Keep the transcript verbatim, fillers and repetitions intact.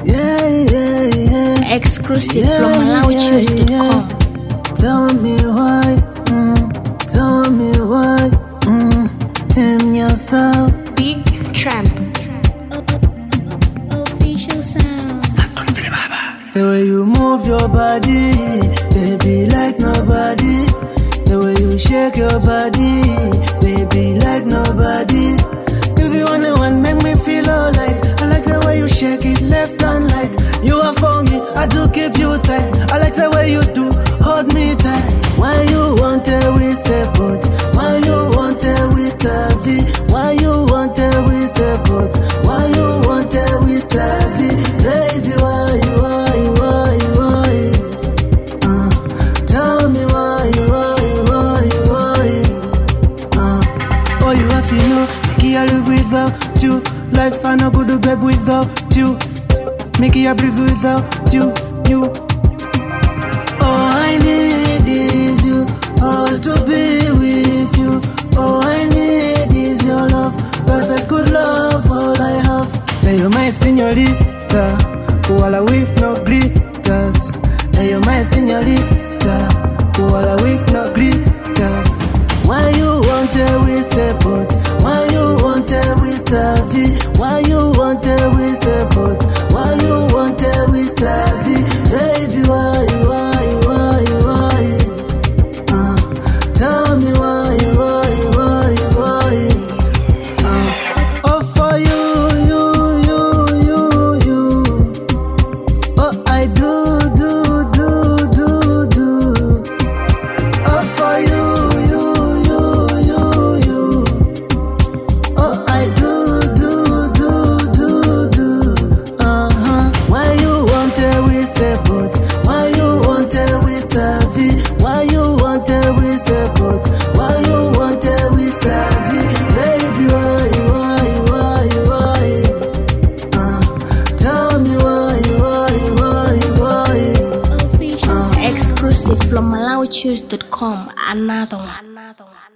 Yeah, yeah, yeah. Exclusive yeah, from Malawi Choose dot com. yeah. Tell me why, mm, tell me why, mm, tame yourself. Big Tramp. Official sound. The way you move your body, baby, like nobody. The way you shake your body, baby, like nobody. You the only one make me feel alright. I like the way you shake it left and right. You are for me, I do keep you tight. I like the way you do, hold me tight. Why you want a we support? Why you want a we study? Why you want a we support? Why you want a we study? Baby, why you, why you, why you, why you? Uh, tell me why you, why you, why you, why you? Uh, oh, you have to know, make I live without you. Life I no good to babe without you. Make I breathe without you, you. All I need is you, always to be with you. All I need is your love, perfect good love, all I have. Now you're my señorita, koala with no glitters. Now you're my señorita, koala with no glitters. Why you want a we support? Why you want a we study? Why you want a we support? Why you want a we study? Baby, why, why, why, why? Uh, tell me why, why, why, why? Uh, oh, for you, you, you, you, you. Oh, I do, do, do, do, do. Oh, for you. Why you want a we study? Why you want a we support? Why you want a we study? Baby, why, why, why, why? Uh, tell me why, why, why, why? Official Exclusive from Malawi Choose dot com. Another one. Another one.